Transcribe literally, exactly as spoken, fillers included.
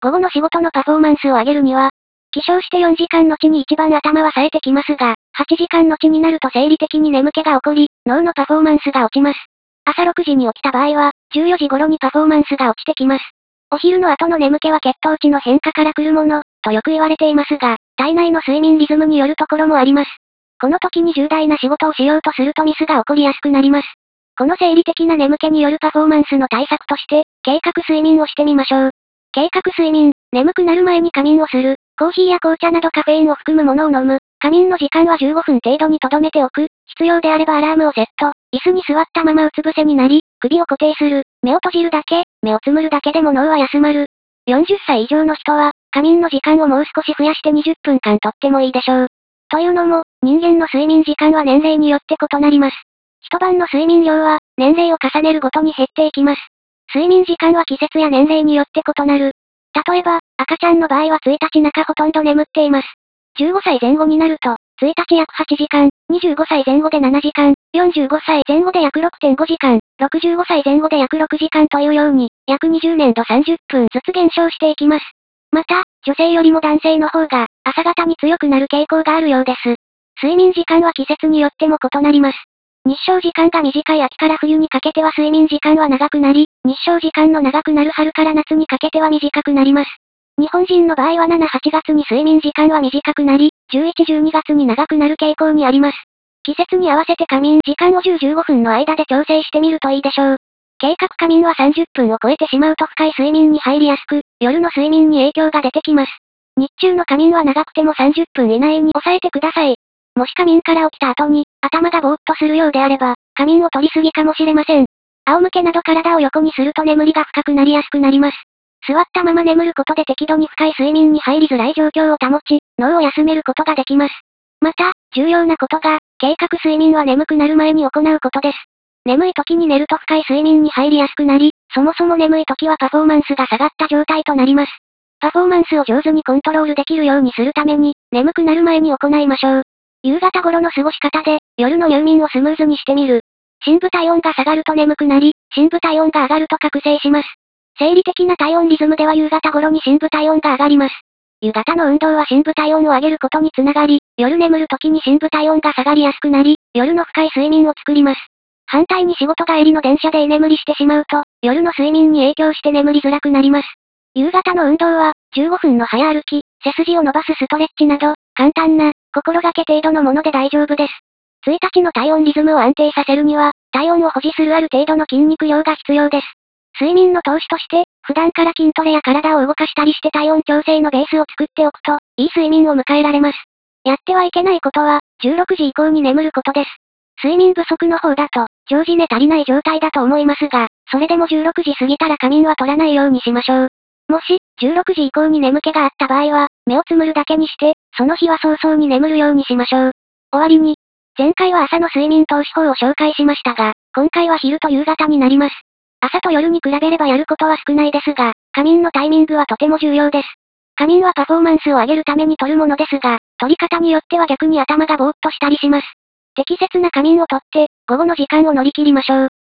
午後の仕事のパフォーマンスを上げるには、起床してよんじかん後に一番頭は冴えてきますが、はちじかん後になると生理的に眠気が起こり、脳のパフォーマンスが落ちます。朝ろくじに起きた場合は、じゅうよじ頃にパフォーマンスが落ちてきます。お昼の後の眠気は血糖値の変化から来るもの、とよく言われていますが、体内の睡眠リズムによるところもあります。この時に重大な仕事をしようとするとミスが起こりやすくなります。この生理的な眠気によるパフォーマンスの対策として、計画睡眠をしてみましょう。計画睡眠、眠くなる前に仮眠をする、コーヒーや紅茶などカフェインを含むものを飲む、仮眠の時間はじゅうごふん程度に留めておく、必要であればアラームをセット、椅子に座ったままうつ伏せになり、首を固定する、目を閉じるだけ、目をつむるだけでも脳は休まる。よんじゅっさい以上の人は、仮眠の時間をもう少し増やしてにじゅっぷんかんとってもいいでしょう。というのも、人間の睡眠時間は年齢によって異なります。一晩の睡眠量は、年齢を重ねるごとに減っていきます。睡眠時間は季節や年齢によって異なる。例えば、赤ちゃんの場合はついたち中ほとんど眠っています。じゅうごさいぜん後になると、ついたち約はちじかん、にじゅうごさいぜん後でななじかん、よんじゅうごさいぜん後で約 ろくてんごじかん、ろくじゅうごさいぜん後で約ろくじかんというように、約にじゅうねんとさんじゅっぷんずつ減少していきます。また、女性よりも男性の方が、朝方に強くなる傾向があるようです。睡眠時間は季節によっても異なります。日照時間が短い秋から冬にかけては睡眠時間は長くなり、日照時間の長くなる春から夏にかけては短くなります。日本人の場合はしち、はちがつに睡眠時間は短くなり、じゅういち、じゅうにがつに長くなる傾向にあります。季節に合わせて仮眠時間をじゅう、じゅうごふんの間で調整してみるといいでしょう。計画仮眠はさんじゅっぷんを超えてしまうと深い睡眠に入りやすく、夜の睡眠に影響が出てきます。日中の仮眠は長くてもさんじゅっぷん以内に抑えてください。もし仮眠から起きた後に、頭がぼーっとするようであれば、仮眠を取りすぎかもしれません。仰向けなど体を横にすると眠りが深くなりやすくなります。座ったまま眠ることで適度に深い睡眠に入りづらい状況を保ち、脳を休めることができます。また、重要なことが、計画睡眠は眠くなる前に行うことです。眠い時に寝ると深い睡眠に入りやすくなり、そもそも眠い時はパフォーマンスが下がった状態となります。パフォーマンスを上手にコントロールできるようにするために、眠くなる前に行いましょう。夕方頃の過ごし方で、夜の入眠をスムーズにしてみる。深部体温が下がると眠くなり、深部体温が上がると覚醒します。生理的な体温リズムでは夕方頃に深部体温が上がります。夕方の運動は深部体温を上げることにつながり、夜眠る時に深部体温が下がりやすくなり、夜の深い睡眠を作ります。反対に仕事帰りの電車で居眠りしてしまうと、夜の睡眠に影響して眠りづらくなります。夕方の運動は、じゅうごふんの早歩き、背筋を伸ばすストレッチなど、簡単な、心がけ程度のもので大丈夫です。ついたちの体温リズムを安定させるには、体温を保持するある程度の筋肉量が必要です。睡眠の投資として、普段から筋トレや体を動かしたりして体温調整のベースを作っておくと、いい睡眠を迎えられます。やってはいけないことは、じゅうろくじ以降に眠ることです。睡眠不足の方だと、常時寝足りない状態だと思いますが、それでもじゅうろくじ過ぎたら仮眠は取らないようにしましょう。もし、じゅうろくじ以降に眠気があった場合は、目をつむるだけにして、その日は早々に眠るようにしましょう。終わりに、前回は朝の睡眠投資法を紹介しましたが、今回は昼と夕方になります。朝と夜に比べればやることは少ないですが、仮眠のタイミングはとても重要です。仮眠はパフォーマンスを上げるために取るものですが、取り方によっては逆に頭がぼーっとしたりします。適切な仮眠をとって、午後の時間を乗り切りましょう。